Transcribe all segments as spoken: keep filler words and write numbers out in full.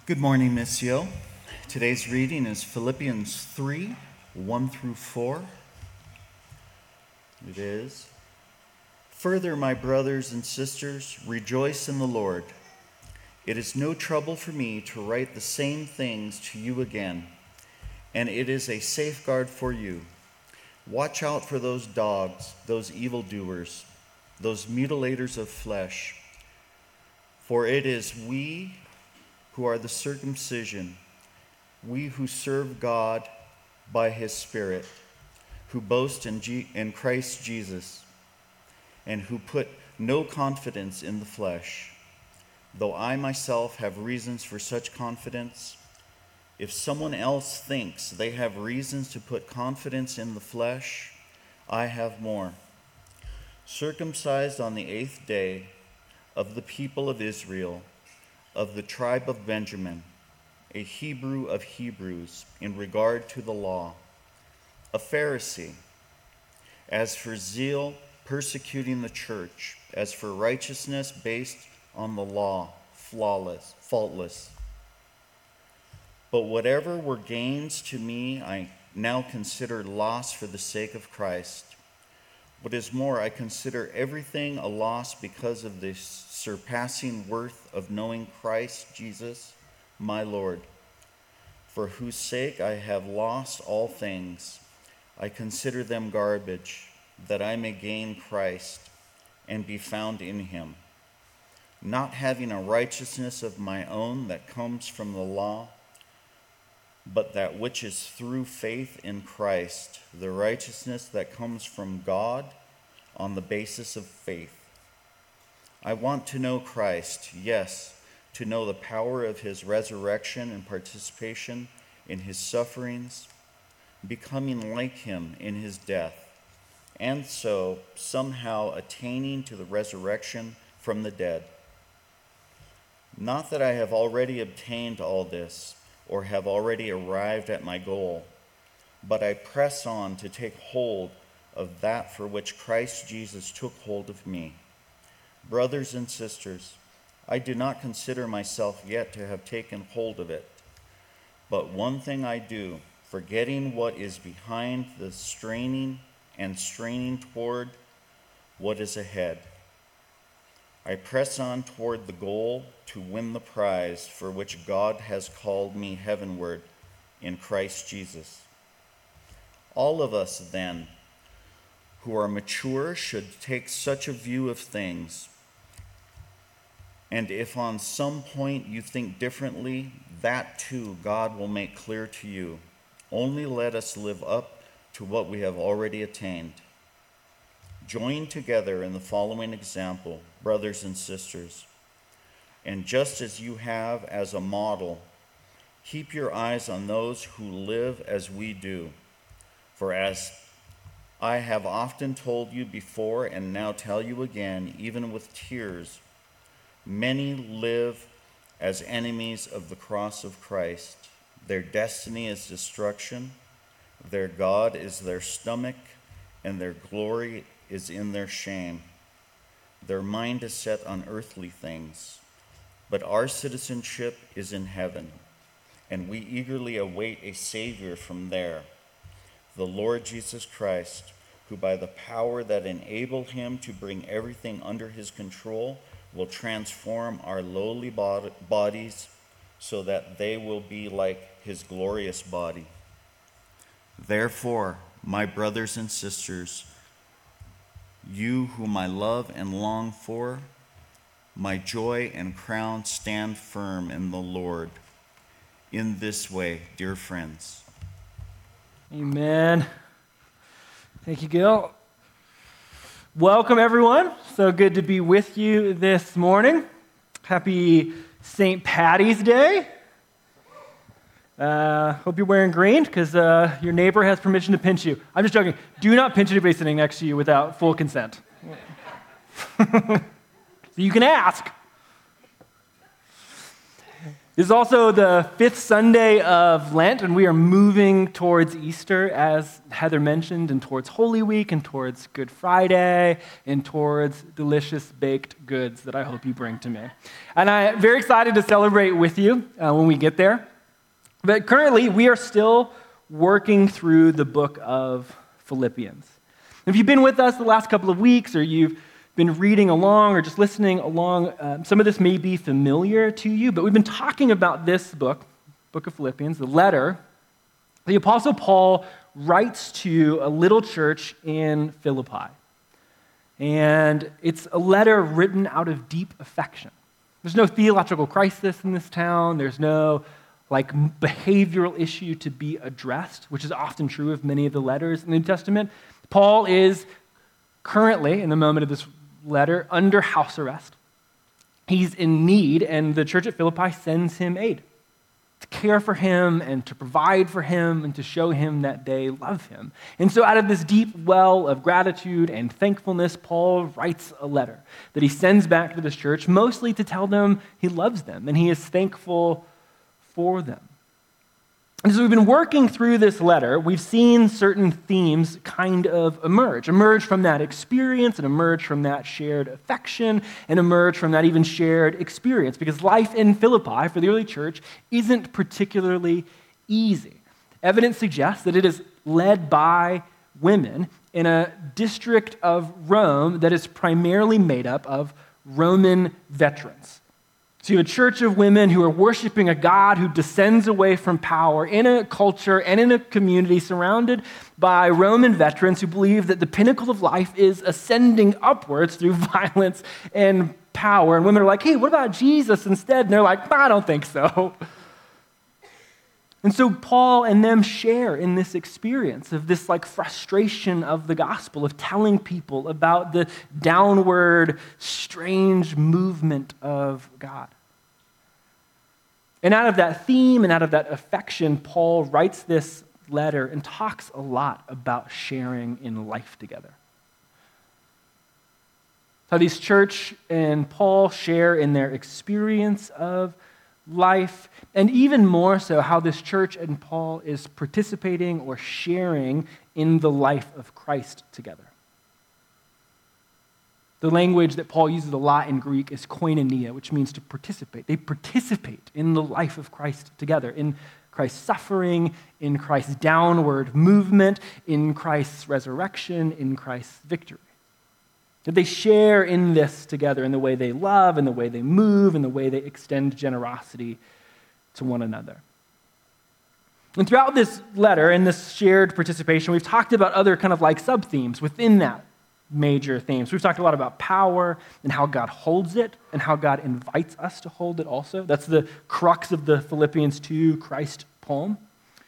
Good morning, Missio. Today's reading is Philippians three, one through four. It is, "Further, my brothers and sisters, rejoice in the Lord. It is no trouble for me to write the same things to you again, and it is a safeguard for you. Watch out for those dogs, those evildoers, those mutilators of flesh. For it is we who are the circumcision, we who serve God by his Spirit, who boast in, G- in Christ Jesus, and who put no confidence in the flesh. Though I myself have reasons for such confidence, if someone else thinks they have reasons to put confidence in the flesh, I have more. Circumcised on the eighth day, of the people of Israel, of the tribe of Benjamin, a Hebrew of Hebrews in regard to the law, a Pharisee, as for zeal, persecuting the church, as for righteousness based on the law, flawless, faultless. But whatever were gains to me, I now consider loss for the sake of Christ. What is more, I consider everything a loss because of the surpassing worth of knowing Christ Jesus, my Lord, for whose sake I have lost all things. I consider them garbage, that I may gain Christ and be found in him, not having a righteousness of my own that comes from the law, but that which is through faith in Christ, the righteousness that comes from God on the basis of faith. I want to know Christ, yes, to know the power of his resurrection and participation in his sufferings, becoming like him in his death, and so somehow attaining to the resurrection from the dead. Not that I have already obtained all this, or have already arrived at my goal, but I press on to take hold of that for which Christ Jesus took hold of me. Brothers and sisters, I do not consider myself yet to have taken hold of it, but one thing I do, forgetting what is behind, the straining and straining toward what is ahead. I press on toward the goal to win the prize for which God has called me heavenward in Christ Jesus. All of us, then, who are mature should take such a view of things. And if on some point you think differently, that too God will make clear to you. Only let us live up to what we have already attained. Join together in the following example, brothers and sisters. And just as you have as a model, keep your eyes on those who live as we do. For as I have often told you before and now tell you again, even with tears, many live as enemies of the cross of Christ. Their destiny is destruction, their God is their stomach, and their glory is in their shame. Their mind is set on earthly things, but our citizenship is in heaven, and we eagerly await a Savior from there, the Lord Jesus Christ, who by the power that enabled him to bring everything under his control will transform our lowly bod- bodies so that they will be like his glorious body. Therefore, my brothers and sisters, you whom I love and long for, my joy and crown, stand firm in the Lord. In this way, dear friends." Amen. Thank you, Gil. Welcome, everyone. So good to be with you this morning. Happy Saint Patty's Day. Uh, hope you're wearing green because uh, your neighbor has permission to pinch you. I'm just joking. Do not pinch anybody sitting next to you without full consent. You can ask. This is also the fifth Sunday of Lent, and we are moving towards Easter, as Heather mentioned, and towards Holy Week, and towards Good Friday, and towards delicious baked goods that I hope you bring to me. And I'm very excited to celebrate with you uh, when we get there. But currently, we are still working through the book of Philippians. If you've been with us the last couple of weeks, or you've been reading along or just listening along, uh, some of this may be familiar to you, but we've been talking about this book, Book of Philippians, the letter the Apostle Paul writes to a little church in Philippi. And it's a letter written out of deep affection. There's no theological crisis in this town. There's no like behavioral issue to be addressed, which is often true of many of the letters in the New Testament. Paul is currently, in the moment of this letter, under house arrest. He's in need, and the church at Philippi sends him aid to care for him and to provide for him and to show him that they love him. And so out of this deep well of gratitude and thankfulness, Paul writes a letter that he sends back to this church, mostly to tell them he loves them and he is thankful for them. And as we've been working through this letter, we've seen certain themes kind of emerge, emerge from that experience and emerge from that shared affection and emerge from that even shared experience, because life in Philippi for the early church isn't particularly easy. Evidence suggests that it is led by women in a district of Rome that is primarily made up of Roman veterans. So you have a church of women who are worshiping a God who descends away from power in a culture and in a community surrounded by Roman veterans who believe that the pinnacle of life is ascending upwards through violence and power. And women are like, hey, what about Jesus instead? And they're like, I don't think so. And so Paul and them share in this experience of this like frustration of the gospel, of telling people about the downward, strange movement of God. And out of that theme and out of that affection, Paul writes this letter and talks a lot about sharing in life together. How these church and Paul share in their experience of life, and even more so how this church and Paul is participating or sharing in the life of Christ together. The language that Paul uses a lot in Greek is koinonia, which means to participate. They participate in the life of Christ together, in Christ's suffering, in Christ's downward movement, in Christ's resurrection, in Christ's victory. That they share in this together in the way they love, in the way they move, in the way they extend generosity to one another. And throughout this letter and this shared participation, we've talked about other kind of like sub-themes within that major themes. We've talked a lot about power and how God holds it and how God invites us to hold it also. That's the crux of the Philippians two Christ poem.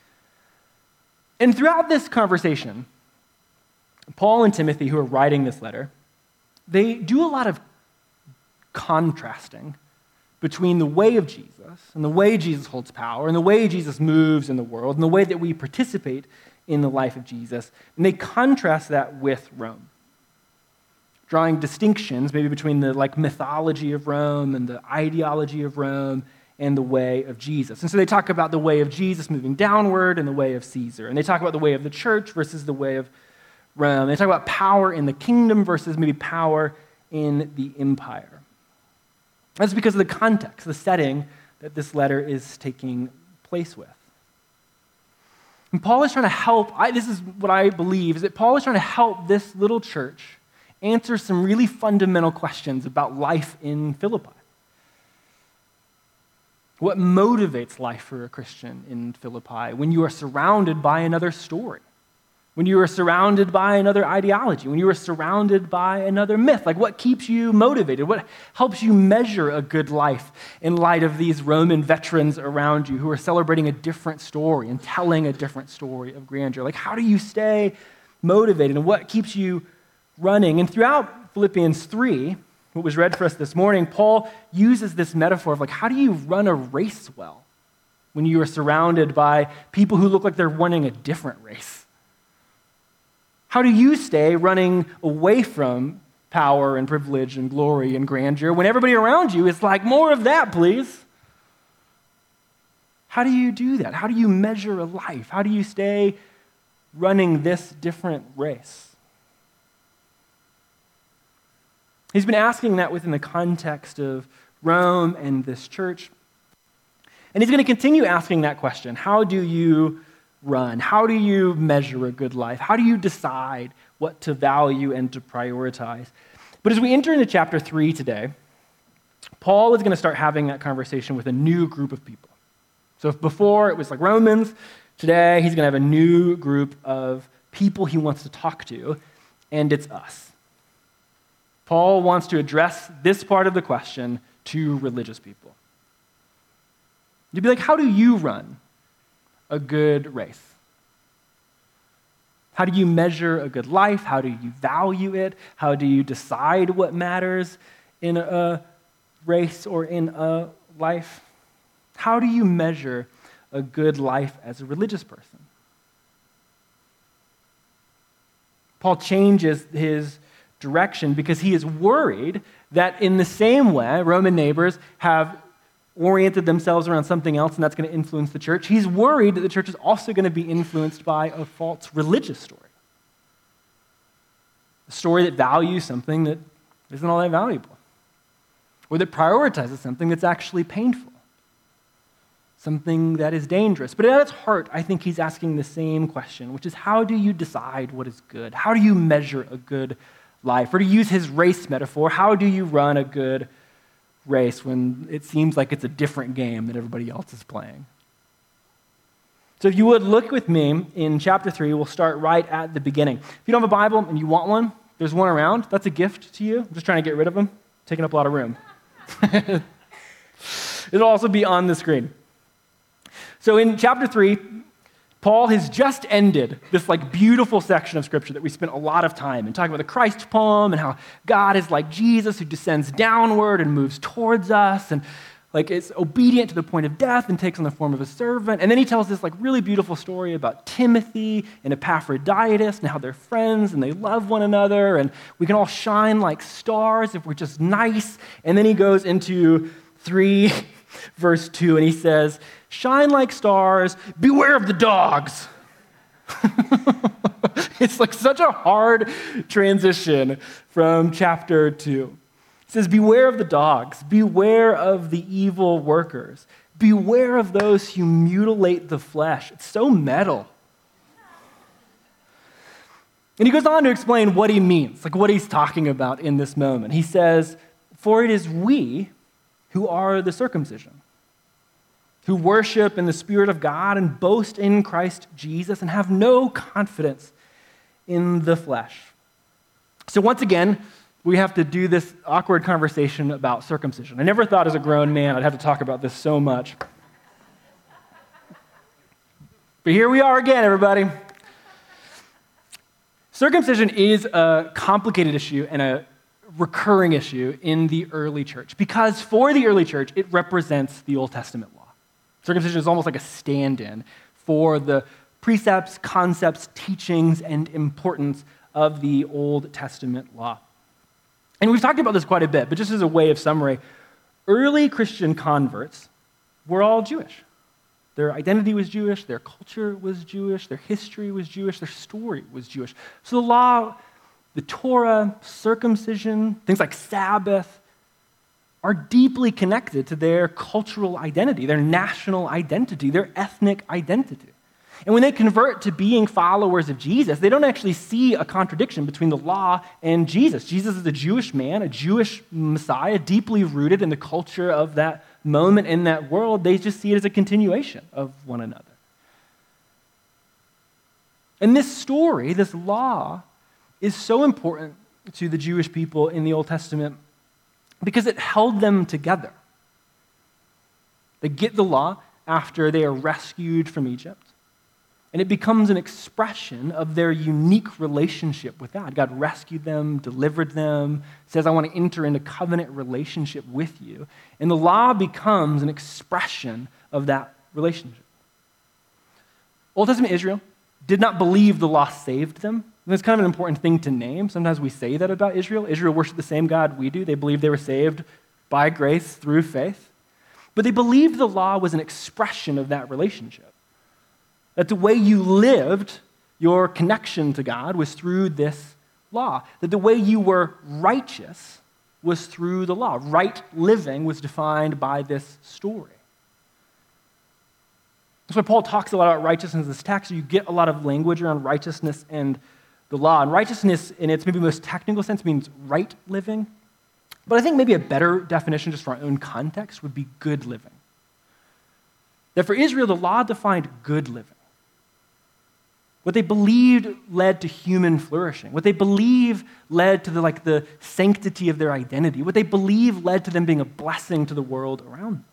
And throughout this conversation, Paul and Timothy, who are writing this letter, they do a lot of contrasting between the way of Jesus and the way Jesus holds power and the way Jesus moves in the world and the way that we participate in the life of Jesus. And they contrast that with Rome, drawing distinctions maybe between the like mythology of Rome and the ideology of Rome and the way of Jesus. And so they talk about the way of Jesus moving downward and the way of Caesar. And they talk about the way of the church versus the way of Rome. They talk about power in the kingdom versus maybe power in the empire. That's because of the context, the setting that this letter is taking place with. And Paul is trying to help, I, this is what I believe, is that Paul is trying to help this little church answer some really fundamental questions about life in Philippi. What motivates life for a Christian in Philippi when you are surrounded by another story? When you are surrounded by another ideology, when you are surrounded by another myth, like what keeps you motivated? What helps you measure a good life in light of these Roman veterans around you who are celebrating a different story and telling a different story of grandeur? Like how do you stay motivated and what keeps you running? And throughout Philippians three, what was read for us this morning, Paul uses this metaphor of like how do you run a race well when you are surrounded by people who look like they're running a different race? How do you stay running away from power and privilege and glory and grandeur when everybody around you is like, more of that, please? How do you do that? How do you measure a life? How do you stay running this different race? He's been asking that within the context of Rome and this church. And he's going to continue asking that question. How do you run? How do you measure a good life? How do you decide what to value and to prioritize? But as we enter into chapter three today, Paul is going to start having that conversation with a new group of people. So if before it was like Romans, today he's going to have a new group of people he wants to talk to, and it's us. Paul wants to address this part of the question to religious people. You'd be like, how do you run a good race? How do you measure a good life? How do you value it? How do you decide what matters in a race or in a life? How do you measure a good life as a religious person? Paul changes his direction because he is worried that in the same way Roman neighbors have oriented themselves around something else and that's going to influence the church, he's worried that the church is also going to be influenced by a false religious story. A story that values something that isn't all that valuable, or that prioritizes something that's actually painful, something that is dangerous. But at its heart, I think he's asking the same question, which is how do you decide what is good? How do you measure a good life? Or to use his race metaphor, how do you run a good race when it seems like it's a different game that everybody else is playing? So if you would look with me in chapter three, we'll start right at the beginning. If you don't have a Bible and you want one, there's one around. That's a gift to you. I'm just trying to get rid of them, taking up a lot of room. It'll also be on the screen. So in chapter three, Paul has just ended this like beautiful section of scripture that we spent a lot of time in talking about the Christ poem and how God is like Jesus who descends downward and moves towards us and like is obedient to the point of death and takes on the form of a servant. And then he tells this like really beautiful story about Timothy and Epaphroditus and how they're friends and they love one another and we can all shine like stars if we're just nice. And then he goes into three, verse two, and he says, shine like stars, beware of the dogs. It's like such a hard transition from chapter two. It says, beware of the dogs, beware of the evil workers, beware of those who mutilate the flesh. It's so metal. And he goes on to explain what he means, like what he's talking about in this moment. He says, for it is we who are the circumcision, who worship in the Spirit of God and boast in Christ Jesus and have no confidence in the flesh. So once again, we have to do this awkward conversation about circumcision. I never thought as a grown man I'd have to talk about this so much. But here we are again, everybody. Circumcision is a complicated issue and a recurring issue in the early church because for the early church, it represents the Old Testament law. Circumcision is almost like a stand-in for the precepts, concepts, teachings, and importance of the Old Testament law. And we've talked about this quite a bit, but just as a way of summary, early Christian converts were all Jewish. Their identity was Jewish, their culture was Jewish, their history was Jewish, their story was Jewish. So the law, the Torah, circumcision, things like Sabbath, are deeply connected to their cultural identity, their national identity, their ethnic identity. And when they convert to being followers of Jesus, they don't actually see a contradiction between the law and Jesus. Jesus is a Jewish man, a Jewish Messiah, deeply rooted in the culture of that moment in that world. They just see it as a continuation of one another. And this story, this law, is so important to the Jewish people in the Old Testament because it held them together. They get the law after they are rescued from Egypt. And it becomes an expression of their unique relationship with God. God rescued them, delivered them, says, I want to enter into covenant relationship with you. And the law becomes an expression of that relationship. Old Testament Israel did not believe the law saved them. And that's kind of an important thing to name. Sometimes we say that about Israel. Israel worshiped the same God we do. They believed they were saved by grace through faith. But they believed the law was an expression of that relationship. That the way you lived, your connection to God, was through this law. That the way you were righteous was through the law. Right living was defined by this story. That's why Paul talks a lot about righteousness in this text. You get a lot of language around righteousness and the law. And righteousness, in its maybe most technical sense, means right living. But I think maybe a better definition, just for our own context, would be good living. That for Israel, the law defined good living. What they believed led to human flourishing. What they believed led to the, like, the sanctity of their identity. What they believed led to them being a blessing to the world around them.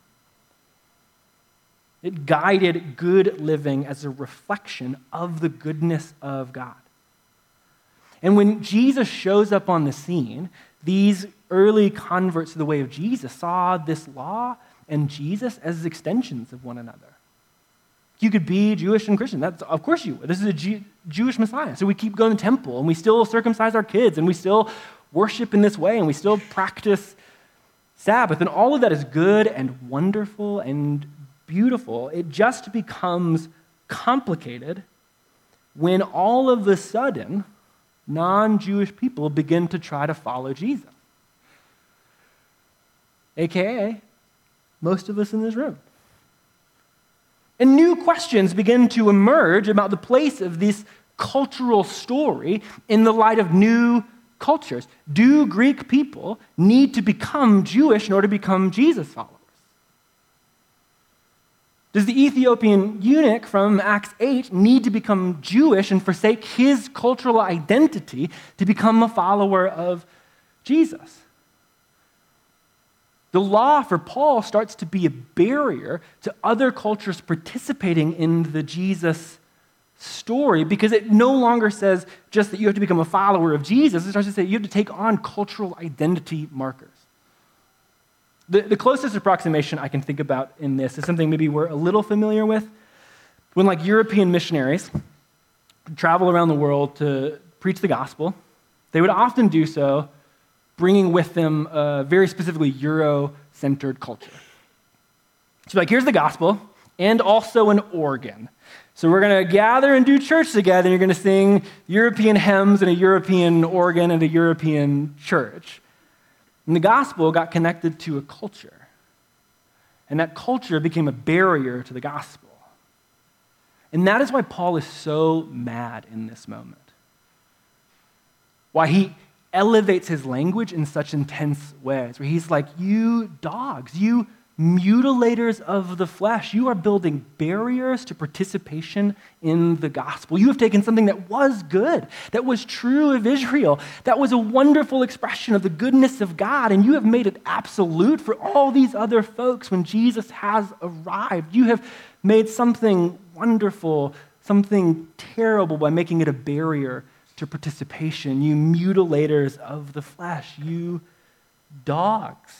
It guided good living as a reflection of the goodness of God. And when Jesus shows up on the scene, these early converts to the way of Jesus saw this law and Jesus as extensions of one another. You could be Jewish and Christian. That's, of course you would. This is a Jew, Jewish Messiah. So we keep going to the temple, and we still circumcise our kids, and we still worship in this way, and we still practice Sabbath. And all of that is good and wonderful and beautiful. It just becomes complicated when all of a sudden non-Jewish people begin to try to follow Jesus. A K A most of us in this room. And new questions begin to emerge about the place of this cultural story in the light of new cultures. Do Greek people need to become Jewish in order to become Jesus followers? Does the Ethiopian eunuch from Acts eight need to become Jewish and forsake his cultural identity to become a follower of Jesus? The law for Paul starts to be a barrier to other cultures participating in the Jesus story because it no longer says just that you have to become a follower of Jesus. It starts to say you have to take on cultural identity markers. The, the closest approximation I can think about in this is something maybe we're a little familiar with. When like European missionaries travel around the world to preach the gospel, they would often do so bringing with them a very specifically Euro-centered culture. So like, here's the gospel, and also an organ. So we're going to gather and do church together, and you're going to sing European hymns and a European organ and a European church. And the gospel got connected to a culture. And that culture became a barrier to the gospel. And that is why Paul is so mad in this moment. Why he elevates his language in such intense ways, where he's like, you dogs, you mutilators of the flesh, you are building barriers to participation in the gospel. You have taken something that was good, that was true of Israel, that was a wonderful expression of the goodness of God, and you have made it absolute for all these other folks when Jesus has arrived. You have made something wonderful, something terrible by making it a barrier to participation. You mutilators of the flesh, you dogs.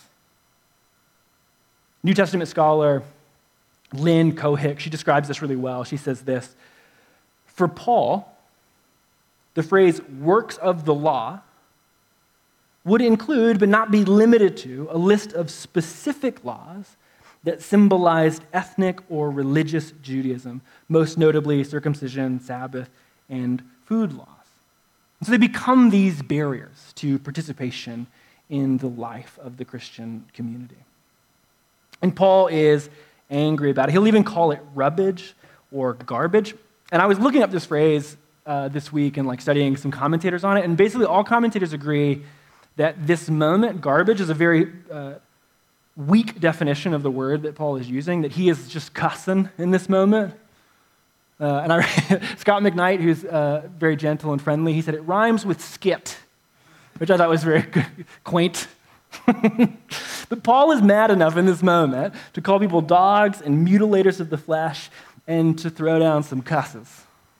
New Testament scholar Lynn Cohick, she describes this really well. She says this: for Paul, the phrase works of the law would include, but not be limited to, a list of specific laws that symbolized ethnic or religious Judaism, most notably circumcision, Sabbath, and food laws. And so they become these barriers to participation in the life of the Christian community. And Paul is angry about it. He'll even call it rubbish or garbage. And I was looking up this phrase uh, this week and like studying some commentators on it, and basically all commentators agree that this moment, garbage, is a very uh, weak definition of the word that Paul is using, that he is just cussing in this moment. Uh, and I, Scott McKnight, who's uh, very gentle and friendly, he said it rhymes with skit, which I thought was very good, quaint. But Paul is mad enough in this moment to call people dogs and mutilators of the flesh and to throw down some cusses.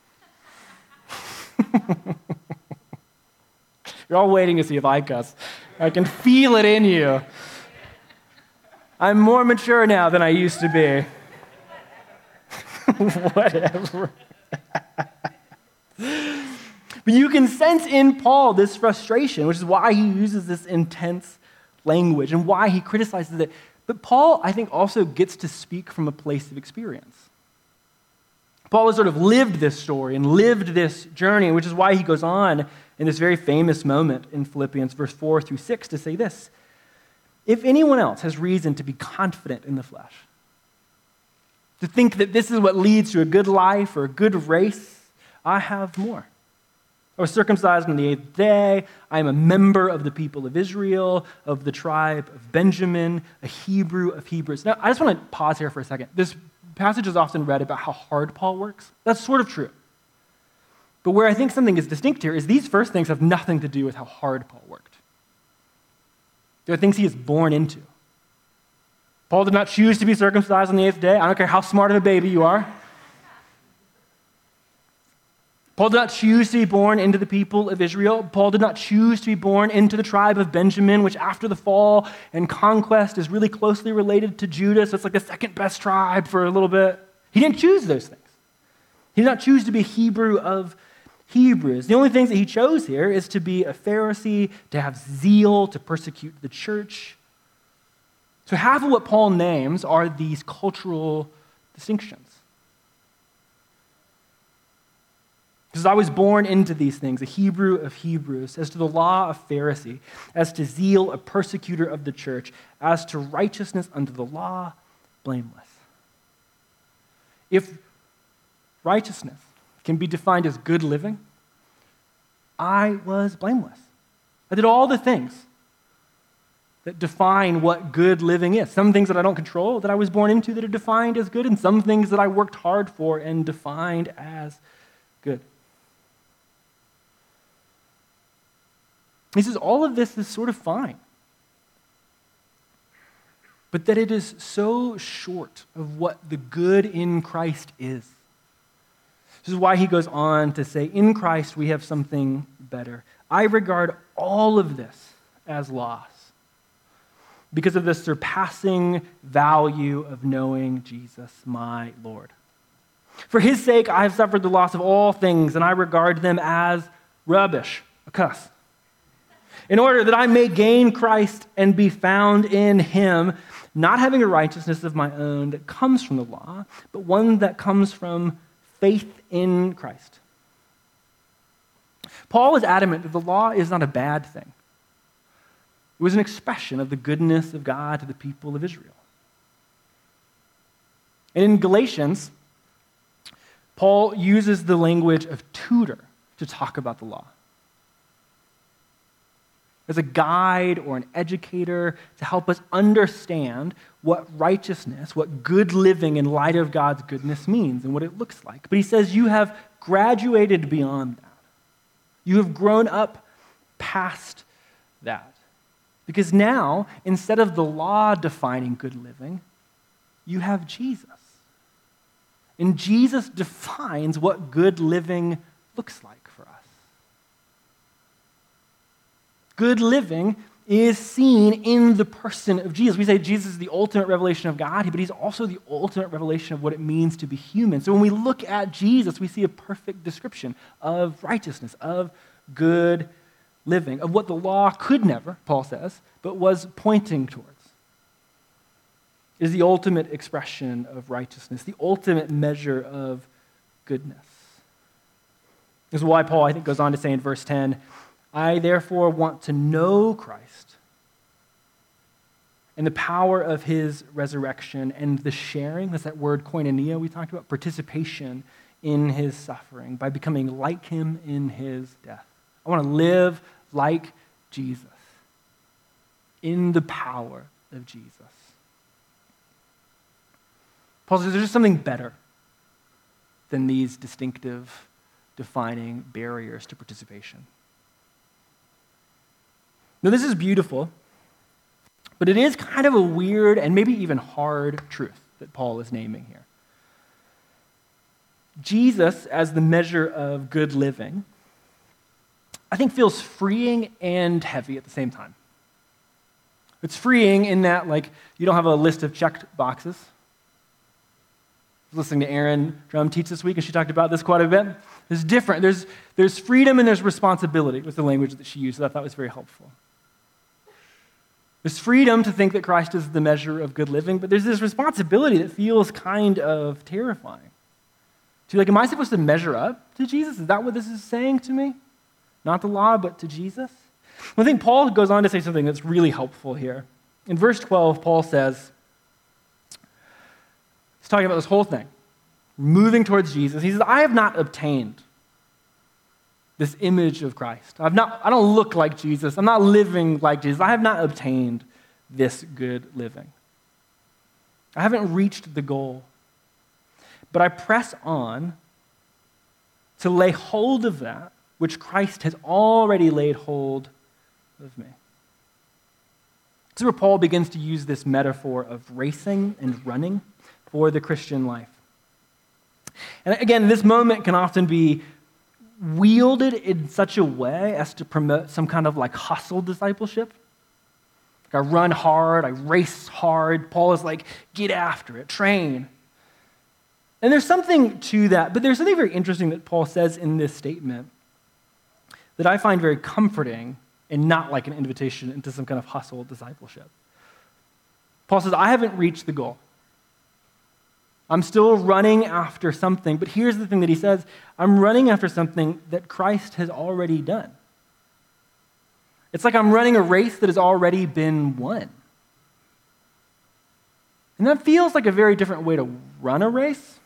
You're all waiting to see if I cuss. I can feel it in you. I'm more mature now than I used to be. Whatever. But you can sense in Paul this frustration, which is why he uses this intense language and why he criticizes it. But Paul, I think, also gets to speak from a place of experience. Paul has sort of lived this story and lived this journey, which is why he goes on in this very famous moment in Philippians verse four through six to say this: if anyone else has reason to be confident in the flesh, to think that this is what leads to a good life or a good race, I have more. I was circumcised on the eighth day. I am a member of the people of Israel, of the tribe of Benjamin, a Hebrew of Hebrews. Now, I just want to pause here for a second. This passage is often read about how hard Paul works. That's sort of true. But where I think something is distinct here is these first things have nothing to do with how hard Paul worked. They're things he is born into. Paul did not choose to be circumcised on the eighth day. I don't care how smart of a baby you are. Paul did not choose to be born into the people of Israel. Paul did not choose to be born into the tribe of Benjamin, which after the fall and conquest is really closely related to Judah, so it's like the second best tribe for a little bit. He didn't choose those things. He did not choose to be a Hebrew of Hebrews. The only things that he chose here is to be a Pharisee, to have zeal, to persecute the church. So half of what Paul names are these cultural distinctions. Because I was born into these things, a Hebrew of Hebrews, as to the law, a Pharisee, as to zeal, a persecutor of the church, as to righteousness under the law, blameless. If righteousness can be defined as good living, I was blameless. I did all the things that define what good living is. Some things that I don't control, that I was born into, that are defined as good, and some things that I worked hard for and defined as good. He says all of this is sort of fine, but that it is so short of what the good in Christ is. This is why he goes on to say, in Christ we have something better. I regard all of this as loss because of the surpassing value of knowing Jesus, my Lord. For his sake I have suffered the loss of all things, and I regard them as rubbish, a cuss, in order that I may gain Christ and be found in him, not having a righteousness of my own that comes from the law, but one that comes from faith in Christ. Paul is adamant that the law is not a bad thing. It was an expression of the goodness of God to the people of Israel. And in Galatians, Paul uses the language of tutor to talk about the law. As a guide or an educator to help us understand what righteousness, what good living in light of God's goodness means and what it looks like. But he says you have graduated beyond that. You have grown up past that. Because now, instead of the law defining good living, you have Jesus. And Jesus defines what good living looks like for us. Good living is seen in the person of Jesus. We say Jesus is the ultimate revelation of God, but he's also the ultimate revelation of what it means to be human. So when we look at Jesus, we see a perfect description of righteousness, of good living, of what the law could never, Paul says, but was pointing towards. It is the ultimate expression of righteousness, the ultimate measure of goodness. This is why Paul, I think, goes on to say in verse ten, I therefore want to know Christ and the power of his resurrection and the sharing, that's that word koinonia we talked about, participation in his suffering by becoming like him in his death. I want to live like Jesus in the power of Jesus. Paul says there's just something better than these distinctive, defining barriers to participation. Now, this is beautiful, but it is kind of a weird and maybe even hard truth that Paul is naming here. Jesus, as the measure of good living, I think feels freeing and heavy at the same time. It's freeing in that, like, you don't have a list of checked boxes. I was listening to Erin Drum teach this week, and she talked about this quite a bit. It's different. There's, there's freedom and there's responsibility was the language that she used that I thought was very helpful. There's freedom to think that Christ is the measure of good living, but there's this responsibility that feels kind of terrifying. To like, am I supposed to measure up to Jesus? Is that what this is saying to me? Not the law, but to Jesus? Well, I think Paul goes on to say something that's really helpful here. In verse twelve, Paul says, he's talking about this whole thing, moving towards Jesus. He says, I have not obtained this image of Christ. I've not, I don't look like Jesus. I'm not living like Jesus. I have not obtained this good living. I haven't reached the goal. But I press on to lay hold of that which Christ has already laid hold of me. This is where Paul begins to use this metaphor of racing and running for the Christian life. And again, this moment can often be wielded in such a way as to promote some kind of like hustle discipleship. Like I run hard, I race hard. Paul is like, get after it, train. And there's something to that, but there's something very interesting that Paul says in this statement that I find very comforting and not like an invitation into some kind of hustle discipleship. Paul says, I haven't reached the goal. I'm still running after something, but here's the thing that he says, I'm running after something that Christ has already done. It's like I'm running a race that has already been won. And that feels like a very different way to run a race.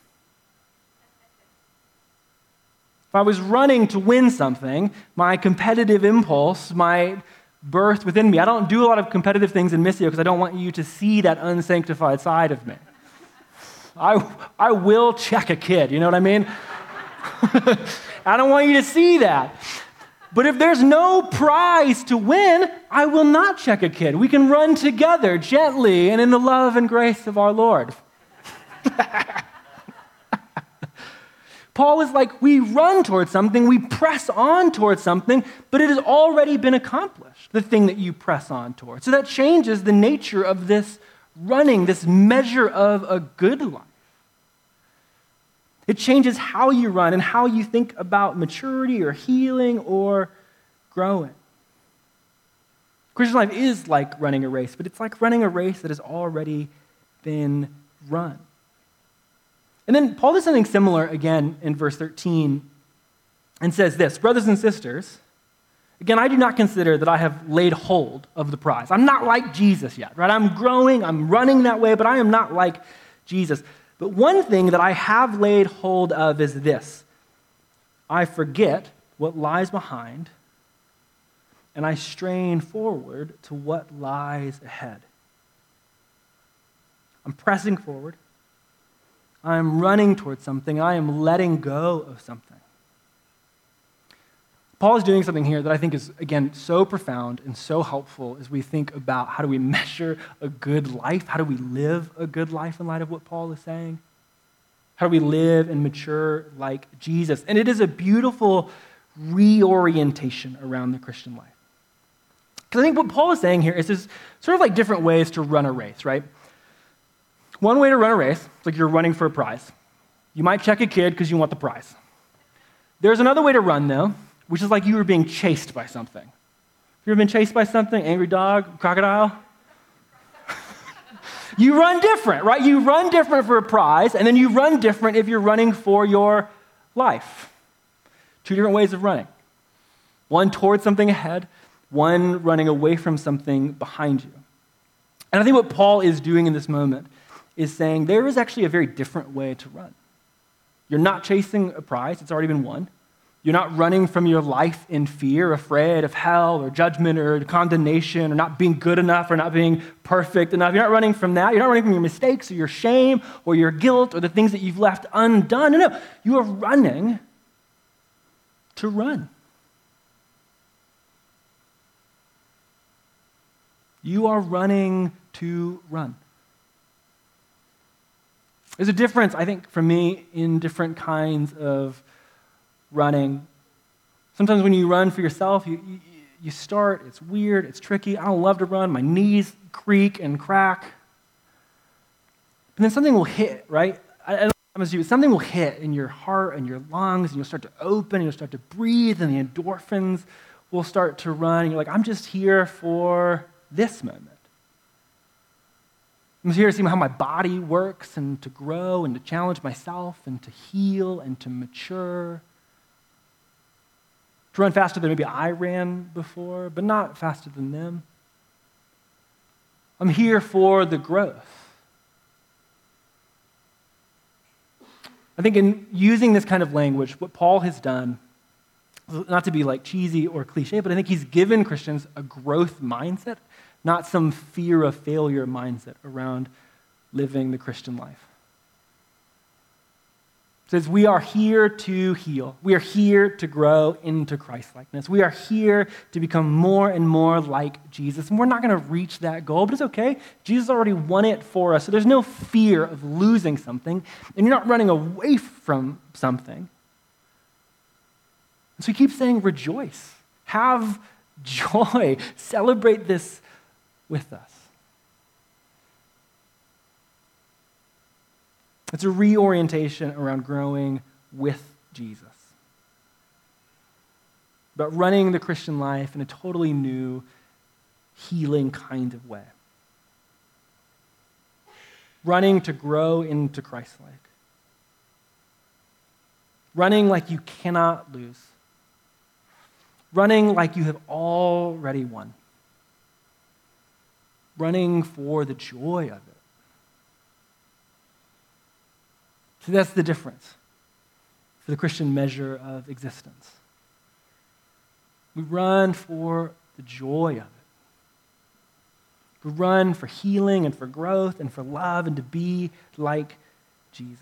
If I was running to win something, my competitive impulse might birth within me. I don't do a lot of competitive things in Missio because I don't want you to see that unsanctified side of me. I, I will check a kid, you know what I mean? I don't want you to see that. But if there's no prize to win, I will not check a kid. We can run together gently and in the love and grace of our Lord. Paul is like, we run towards something, we press on towards something, but it has already been accomplished, the thing that you press on towards. So that changes the nature of this running, this measure of a good life. It changes how you run and how you think about maturity or healing or growing. Christian life is like running a race, but it's like running a race that has already been run. And then Paul does something similar again in verse thirteen and says this, brothers and sisters, again, I do not consider that I have laid hold of the prize. I'm not like Jesus yet, right? I'm growing, I'm running that way, but I am not like Jesus. But one thing that I have laid hold of is this. I forget what lies behind, and I strain forward to what lies ahead. I'm pressing forward. I'm running towards something. I am letting go of something. Paul is doing something here that I think is, again, so profound and so helpful as we think about how do we measure a good life? How do we live a good life in light of what Paul is saying? How do we live and mature like Jesus? And it is a beautiful reorientation around the Christian life. Because I think what Paul is saying here is there's sort of like different ways to run a race, right? One way to run a race is like you're running for a prize. You might check a kid because you want the prize. There's another way to run, though, which is like you were being chased by something. Have you ever been chased by something? Angry dog, crocodile? You run different, right? You run different for a prize, and then you run different if you're running for your life. Two different ways of running. One towards something ahead, one running away from something behind you. And I think what Paul is doing in this moment is saying there is actually a very different way to run. You're not chasing a prize, it's already been won. You're not running from your life in fear, afraid of hell or judgment or condemnation or not being good enough or not being perfect enough. You're not running from that. You're not running from your mistakes or your shame or your guilt or the things that you've left undone. No, no. You are running to run. You are running to run. There's a difference, I think, for me, in different kinds of running. Sometimes when you run for yourself, you, you, you start, it's weird, it's tricky. I don't love to run. My knees creak and crack. And then something will hit, right? I, I don't know if you, something will hit in your heart and your lungs, and you'll start to open, and you'll start to breathe, and the endorphins will start to run. And you're like, I'm just here for this moment. I'm here to see how my body works and to grow and to challenge myself and to heal and to mature. To run faster than maybe I ran before, but not faster than them. I'm here for the growth. I think in using this kind of language, what Paul has done, not to be like cheesy or cliche, but I think he's given Christians a growth mindset, not some fear of failure mindset around living the Christian life. It says we are here to heal. We are here to grow into Christ-likeness. We are here to become more and more like Jesus. And we're not going to reach that goal, but it's okay. Jesus already won it for us. So there's no fear of losing something, and you're not running away from something. And so he keeps saying, rejoice. Have joy. Celebrate this with us. It's a reorientation around growing with Jesus. About running the Christian life in a totally new, healing kind of way. Running to grow into Christ-like. Running like you cannot lose. Running like you have already won. Running for the joy of it. So that's the difference for the Christian measure of existence. We run for the joy of it. We run for healing and for growth and for love and to be like Jesus.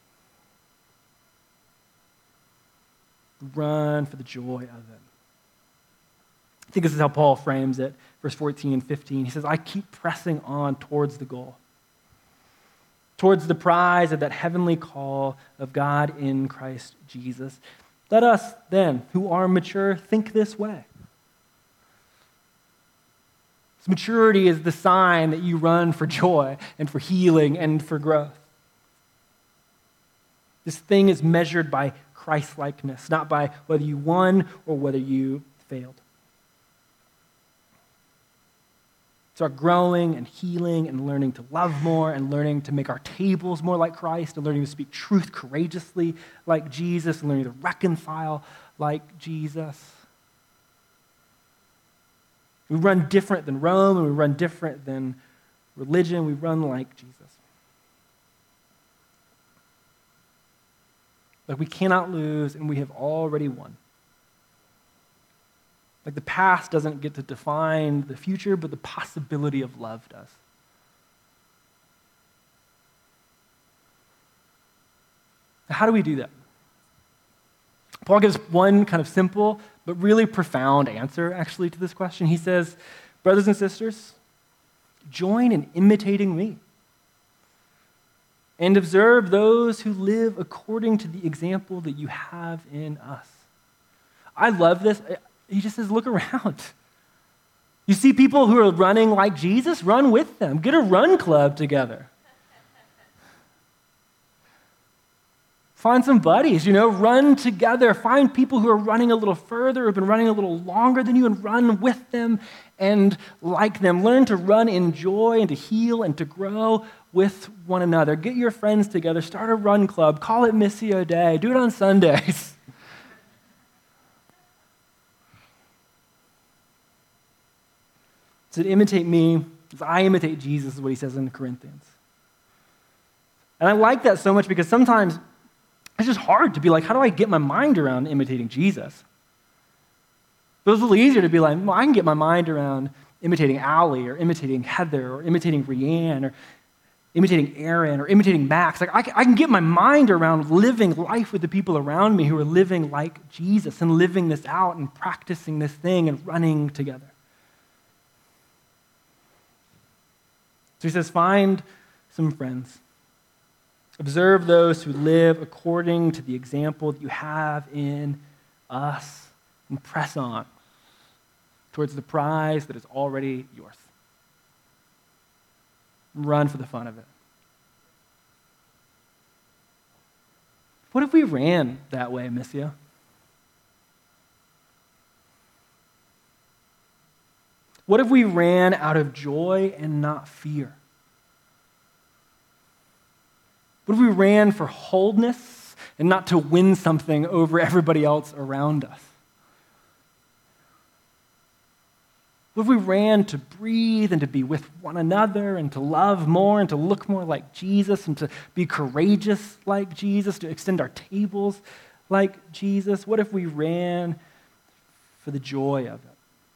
We run for the joy of it. I think this is how Paul frames it, verse fourteen and fifteen. He says, I keep pressing on towards the goal, towards the prize of that heavenly call of God in Christ Jesus. Let us then, who are mature, think this way. So maturity is the sign that you run for joy and for healing and for growth. This thing is measured by Christ-likeness, not by whether you won or whether you failed. Start growing and healing and learning to love more and learning to make our tables more like Christ and learning to speak truth courageously like Jesus and learning to reconcile like Jesus. We run different than Rome and we run different than religion. We run like Jesus. Like we cannot lose and we have already won. Like the past doesn't get to define the future, but the possibility of love does. How do we do that? Paul gives one kind of simple but really profound answer actually to this question. He says, brothers and sisters, join in imitating me and observe those who live according to the example that you have in us. I love this. He just says, look around. You see people who are running like Jesus? Run with them. Get a run club together. Find some buddies, you know, run together. Find people who are running a little further, who've been running a little longer than you, and run with them and like them. Learn to run in joy and to heal and to grow with one another. Get your friends together. Start a run club. Call it Missio Day. Do it on Sundays. So to imitate me, as I imitate Jesus, is what he says in Corinthians. And I like that so much because sometimes it's just hard to be like, how do I get my mind around imitating Jesus? But it's a little easier to be like, well, I can get my mind around imitating Allie or imitating Heather or imitating Rianne or imitating Aaron or imitating Max. Like I can, I can get my mind around living life with the people around me who are living like Jesus and living this out and practicing this thing and running together. So he says, find some friends. Observe those who live according to the example that you have in us and press on towards the prize that is already yours. Run for the fun of it. What if we ran that way, Missio? What if we ran out of joy and not fear? What if we ran for wholeness and not to win something over everybody else around us? What if we ran to breathe and to be with one another and to love more and to look more like Jesus and to be courageous like Jesus, to extend our tables like Jesus? What if we ran for the joy of it?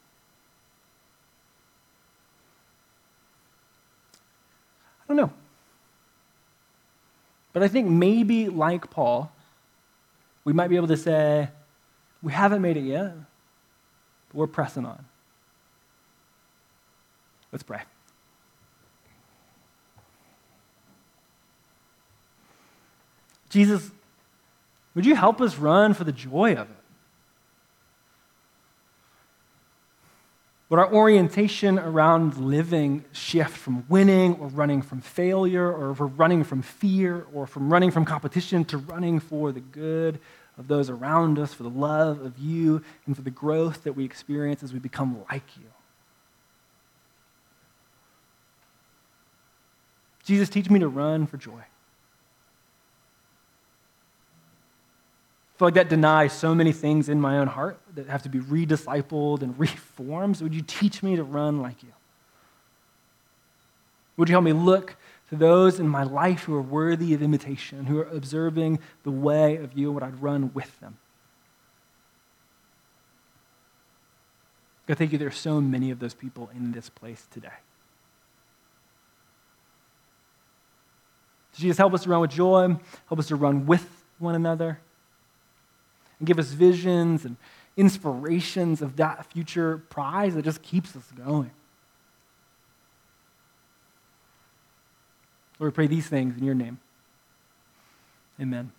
I don't know. But I think maybe like Paul, we might be able to say, we haven't made it yet, but we're pressing on. Let's pray. Jesus, would you help us run for the joy of it? Would our orientation around living shift from winning or running from failure, or if we're running from fear or from running from competition to running for the good of those around us, for the love of you, and for the growth that we experience as we become like you? Jesus, teach me to run for joy. I feel like that denies so many things in my own heart that have to be rediscipled and reformed. So would you teach me to run like you? Would you help me look to those in my life who are worthy of imitation, who are observing the way of you, and would I run with them? God, thank you there are so many of those people in this place today. Jesus, help us to run with joy, help us to run with one another, and give us visions and inspirations of that future prize that just keeps us going. Lord, we pray these things in your name. Amen.